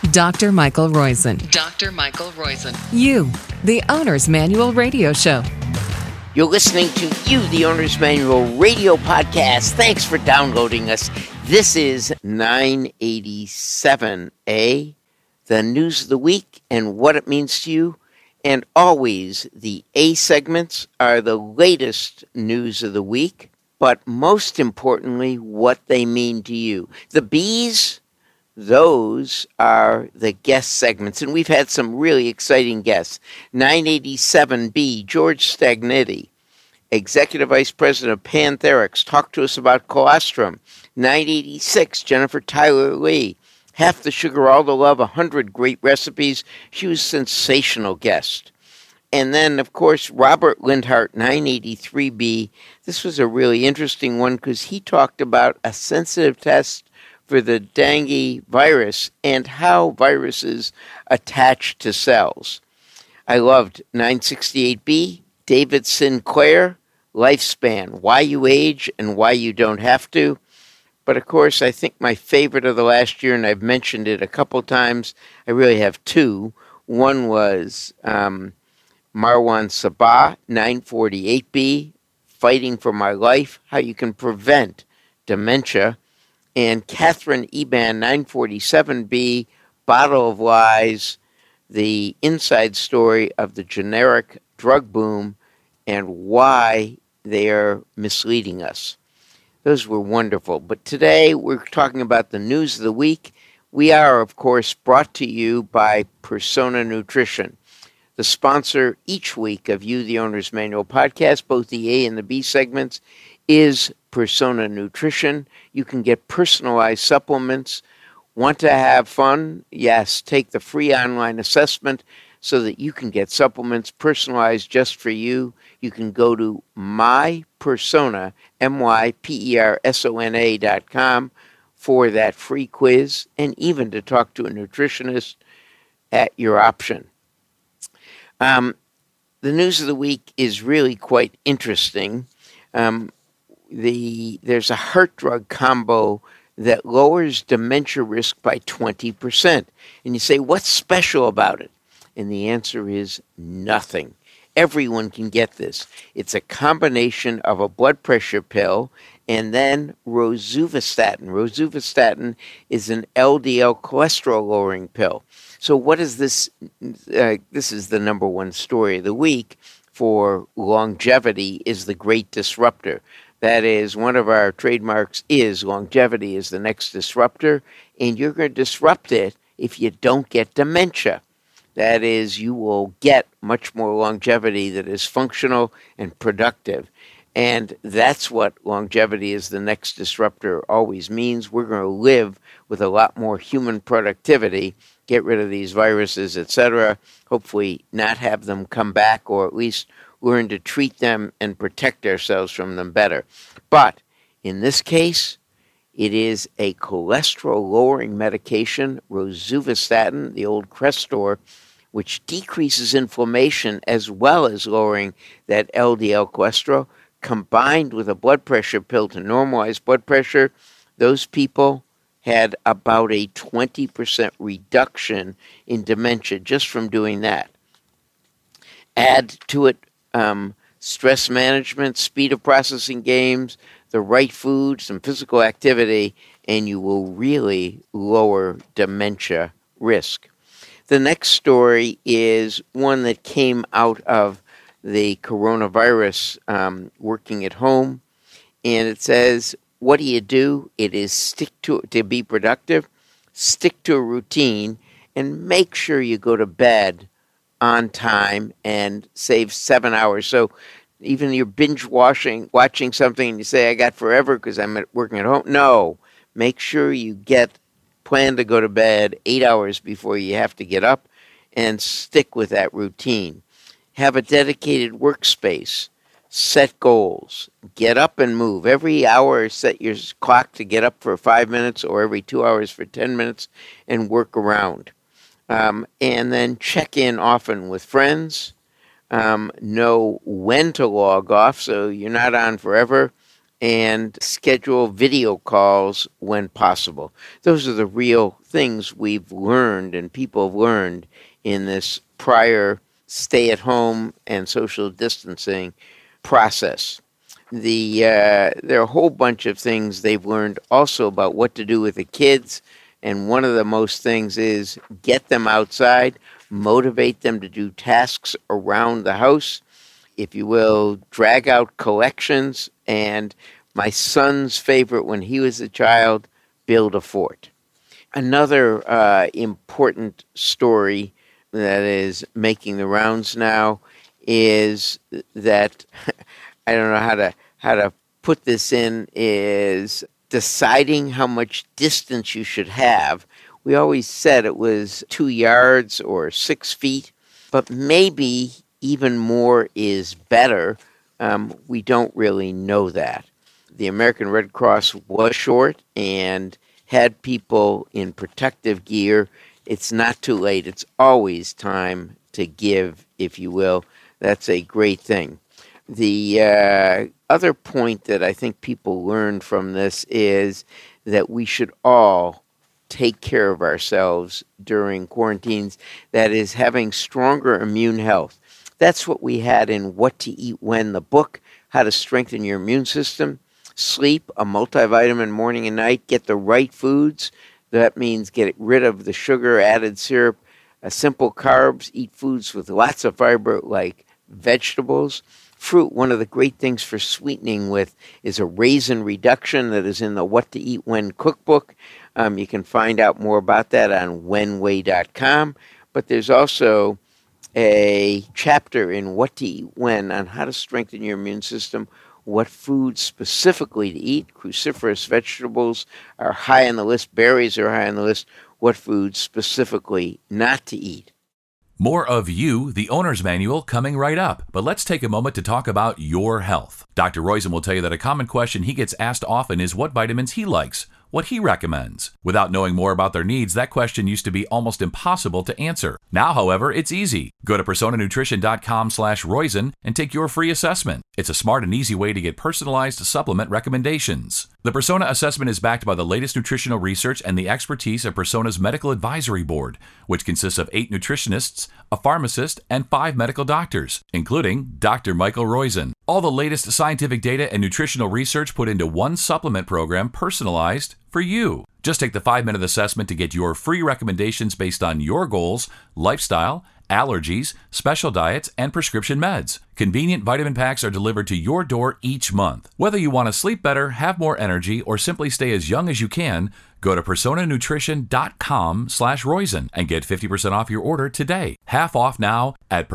Dr. Michael Roizen. Dr. Michael Roizen. You, the Owner's Manual Radio Show. You're listening to You, the Owner's Manual Radio Podcast. Thanks for downloading us. This is 987A, the news of the week and what it means to you. And always, the A segments are the latest news of the week, but most importantly, what they mean to you. The B's, those are the guest segments, and we've had some really exciting guests. 987B, George Stagnetti, Executive Vice President of Pantherax, talked to us about colostrum. 986, Jennifer Tyler Lee, Half the Sugar, All the Love, 100 Great Recipes. She was a sensational guest. And then, of course, Robert Lindhart, 983B. This was a really interesting one because he talked about a sensitive test for the dengue virus and how viruses attach to cells. I loved 968B, David Sinclair, Lifespan, Why You Age and Why You Don't Have to. But, of course, I think my favorite of the last year, and I've mentioned it a couple times, I really have two. One was Marwan Sabah, 948B, Fighting for My Life, How You Can Prevent Dementia. And Catherine Eban, 947B, Bottle of Lies, the inside story of the generic drug boom and why they are misleading us. Those were wonderful. But today we're talking about the news of the week. We are, of course, brought to you by Persona Nutrition, the sponsor each week of You, the Owner's Manual podcast. Both the A and the B segments is Persona Nutrition. You can get personalized supplements. Want to have fun? Yes, take the free online assessment so that you can get supplements personalized just for you. You can go to mypersona, mypersona.com for that free quiz and even to talk to a nutritionist at your option. The news of the week is really quite interesting. There's a heart drug combo that lowers dementia risk by 20%. And you say, what's special about it? And the answer is nothing. Everyone can get this. It's a combination of a blood pressure pill and then rosuvastatin. Rosuvastatin is an LDL cholesterol lowering pill. So what is this? This is the number one story of the week for longevity is the great disruptor. That is, one of our trademarks is longevity is the next disruptor, and you're going to disrupt it if you don't get dementia. That is, you will get much more longevity that is functional and productive. And that's what longevity is the next disruptor always means. We're going to live with a lot more human productivity, get rid of these viruses, etc., hopefully not have them come back, or at least learn to treat them and protect ourselves from them better. But in this case, it is a cholesterol-lowering medication, rosuvastatin, the old Crestor, which decreases inflammation as well as lowering that LDL cholesterol, combined with a blood pressure pill to normalize blood pressure. Those people had about a 20% reduction in dementia just from doing that. Add to it stress management, speed of processing games, the right food, some physical activity, and you will really lower dementia risk. The next story is one that came out of the coronavirus working at home, and it says, what do? It is stick to be productive, stick to a routine, and make sure you go to bed on time and save 7 hours. So even you're binge watching something and you say, I got forever because I'm working at home. No, make sure you plan to go to bed 8 hours before you have to get up and stick with that routine. Have a dedicated workspace. Set goals. Get up and move. Every hour, set your clock to get up for 5 minutes or every 2 hours for 10 minutes and work around. And then check in often with friends. Know when to log off so you're not on forever. and schedule video calls when possible. Those are the real things we've learned and people have learned in this prior stay-at-home and social distancing process. There are a whole bunch of things they've learned also about what to do with the kids, and one of the most things is get them outside, motivate them to do tasks around the house, if you will, drag out collections, and my son's favorite when he was a child, build a fort. Another important story that is making the rounds now is that I don't know how to put this in, is deciding how much distance you should have. We always said it was 2 yards or 6 feet, but maybe even more is better. We don't really know that. The American Red Cross was short and had people in protective gear. It's not too late. It's always time to give, if you will. That's a great thing. The other point that I think people learned from this is that we should all take care of ourselves during quarantines. That is, having stronger immune health. That's what we had in What to Eat When, the book, How to Strengthen Your Immune System. Sleep, a multivitamin morning and night. Get the right foods. That means get rid of the sugar, added syrup, simple carbs. Eat foods with lots of fiber like vegetables. Fruit, one of the great things for sweetening with is a raisin reduction that is in the What to Eat When cookbook. You can find out more about that on whenway.com. But there's also a chapter in What to Eat When on how to strengthen your immune system, what foods specifically to eat. Cruciferous vegetables are high on the list. Berries are high on the list. What foods specifically not to eat. More of You, the Owner's Manual, coming right up. But let's take a moment to talk about your health. Dr. Roizen will tell you that a common question he gets asked often is what vitamins he likes, what he recommends. Without knowing more about their needs, that question used to be almost impossible to answer. Now, however, it's easy. Go to personanutrition.com/Roizen and take your free assessment. It's a smart and easy way to get personalized supplement recommendations. The Persona Assessment is backed by the latest nutritional research and the expertise of Persona's Medical Advisory Board, which consists of 8 nutritionists, a pharmacist, and 5 medical doctors, including Dr. Michael Roizen. All the latest scientific data and nutritional research put into one supplement program personalized for you. Just take the 5-minute assessment to get your free recommendations based on your goals, lifestyle, allergies, special diets, and prescription meds. Convenient vitamin packs are delivered to your door each month. Whether you want to sleep better, have more energy, or simply stay as young as you can, go to personanutrition.com/Roizen and get 50% off your order today. Half off now at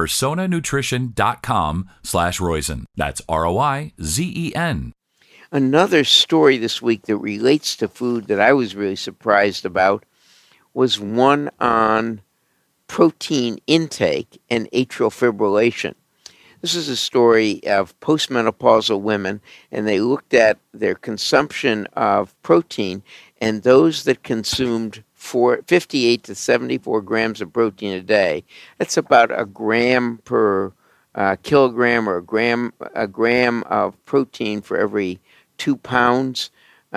personanutrition.com/Roizen. That's ROIZEN. Another story this week that relates to food that I was really surprised about was one on protein intake and atrial fibrillation. This is a story of postmenopausal women, and they looked at their consumption of protein, and those that consumed 58 to 74 grams of protein a day, that's about a gram per kilogram, or a gram of protein for every 2 pounds.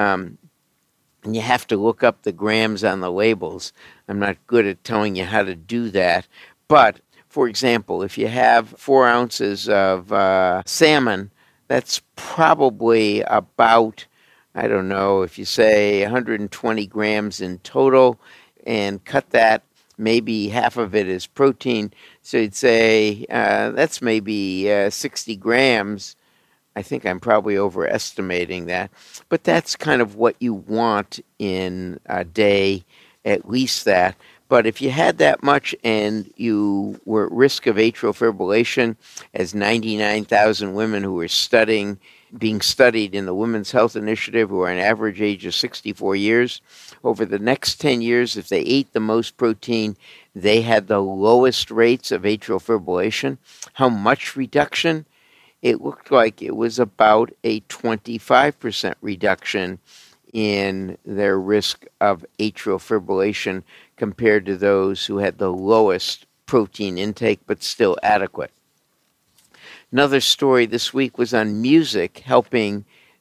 And you have to look up the grams on the labels. I'm not good at telling you how to do that. But, for example, if you have 4 ounces of salmon, that's probably about, I don't know, if you say 120 grams in total, and cut that, maybe half of it is protein. So you'd say that's maybe 60 grams. I think I'm probably overestimating that. But that's kind of what you want in a day, at least that. But if you had that much and you were at risk of atrial fibrillation, as 99,000 women who were being studied in the Women's Health Initiative, who are an average age of 64 years, over the next 10 years, if they ate the most protein, they had the lowest rates of atrial fibrillation. How much reduction? It looked like it was about a 25% reduction in their risk of atrial fibrillation compared to those who had the lowest protein intake, but still adequate. Another story this week was on music helping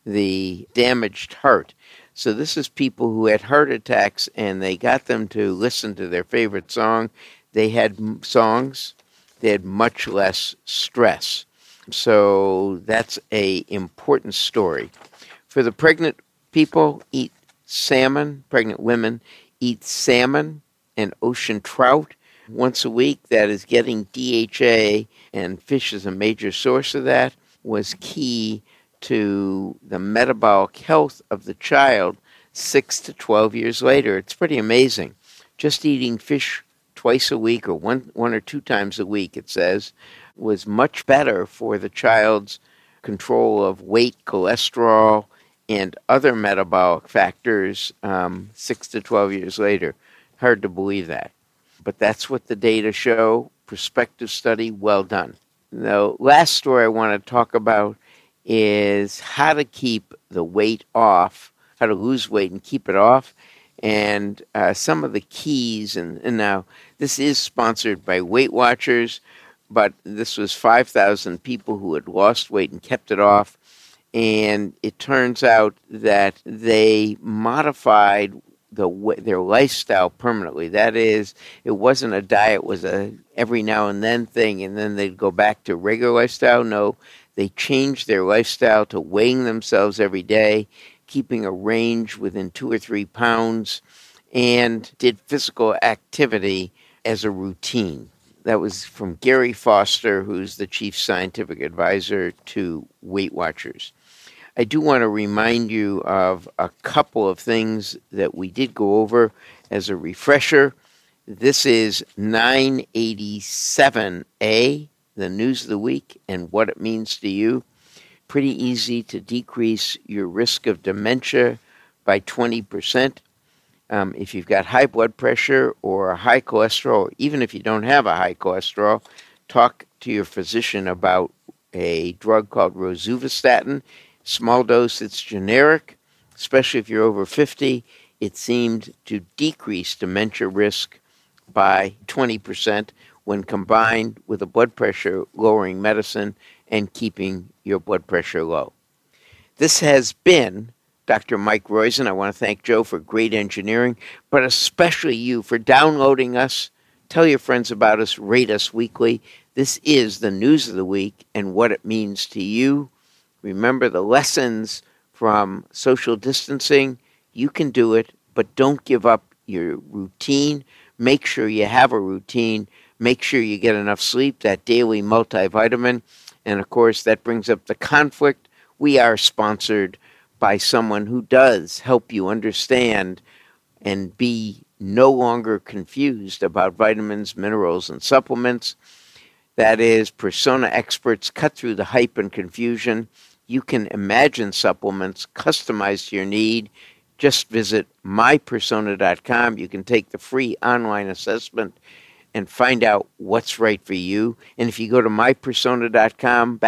the damaged heart. So this is people who had heart attacks, and they got them to listen to their favorite song. They had songs. They had much less stress. So that's a important story. For the pregnant people, eat salmon. Pregnant women eat salmon and ocean trout once a week. That is getting DHA, and fish is a major source of that, was key to the metabolic health of the child 6 to 12 years later. It's pretty amazing. Just eating fish twice a week, or one or two times a week, it says, was much better for the child's control of weight, cholesterol, and other metabolic factors 6 to 12 years later. Hard to believe that. But that's what the data show. Prospective study, well done. The last story I want to talk about is how to keep the weight off, how to lose weight and keep it off, and some of the keys. And now, this is sponsored by Weight Watchers, but this was 5,000 people who had lost weight and kept it off. And it turns out that they modified their lifestyle permanently. That is, it wasn't a diet, it was a every now and then thing, and then they'd go back to regular lifestyle. No, they changed their lifestyle to weighing themselves every day, keeping a range within 2 or 3 pounds, and did physical activity as a routine. That was from Gary Foster, who's the chief scientific advisor to Weight Watchers. I do want to remind you of a couple of things that we did go over as a refresher. This is 987A, the news of the week and what it means to you. Pretty easy to decrease your risk of dementia by 20%. If you've got high blood pressure or high cholesterol, or even if you don't have a high cholesterol, talk to your physician about a drug called rosuvastatin. Small dose, it's generic, especially if you're over 50. It seemed to decrease dementia risk by 20% when combined with a blood pressure lowering medicine and keeping your blood pressure low. This has been Dr. Mike Roizen. I want to thank Joe for great engineering, but especially you for downloading us. Tell your friends about us, rate us weekly. This is the news of the week and what it means to you. Remember the lessons from social distancing. You can do it, but don't give up your routine. Make sure you have a routine. Make sure you get enough sleep, that daily multivitamin. And, of course, that brings up the conflict. We are sponsored by someone who does help you understand and be no longer confused about vitamins, minerals, and supplements. That is, Persona experts cut through the hype and confusion. You can imagine supplements customized to your need. Just visit mypersona.com. You can take the free online assessment and find out what's right for you. And if you go to mypersona.com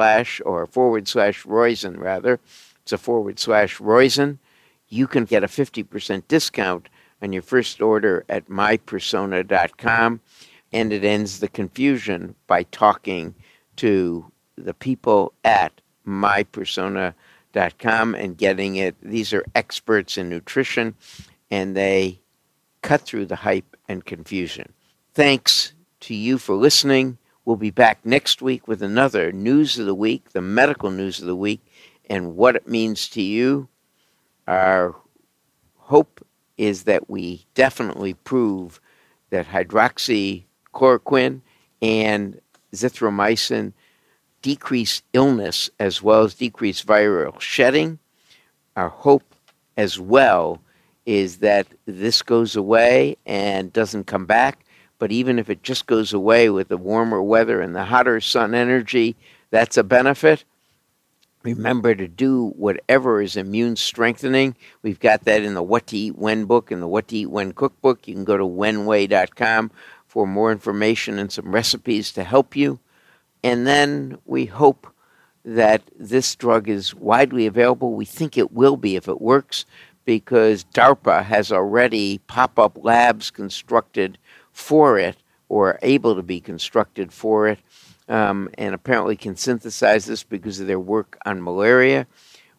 /Roizen rather, it's a /Roizen, you can get a 50% discount on your first order at mypersona.com. And it ends the confusion by talking to the people at mypersona.com and getting it. These are experts in nutrition, and they cut through the hype and confusion. Thanks to you for listening. We'll be back next week with another news of the week, the medical news of the week, and what it means to you. Our hope is that we definitely prove that hydroxychloroquine and zithromycin decrease illness as well as decrease viral shedding. Our hope as well is that this goes away and doesn't come back. But even if it just goes away with the warmer weather and the hotter sun energy, that's a benefit. Remember to do whatever is immune strengthening. We've got that in the What to Eat When book and the What to Eat When cookbook. You can go to whenway.com for more information and some recipes to help you. And then we hope that this drug is widely available. We think it will be if it works, because DARPA has already pop-up labs constructed for it, or able to be constructed for it, and apparently can synthesize this because of their work on malaria.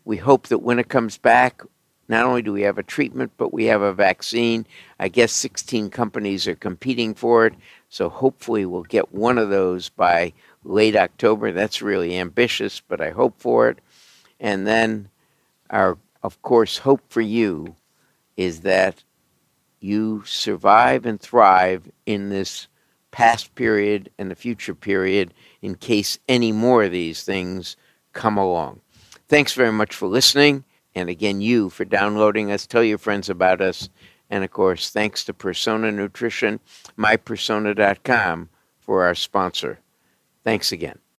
We hope that when it comes back, not only do we have a treatment, but we have a vaccine. I guess 16 companies are competing for it, so hopefully we'll get one of those by late October. That's really ambitious, but I hope for it. And then our, of course, hope for you is that you survive and thrive in this past period and the future period in case any more of these things come along. Thanks very much for listening. And again, you for downloading us. Tell your friends about us. And of course, thanks to Persona Nutrition, mypersona.com, for our sponsor. Thanks again.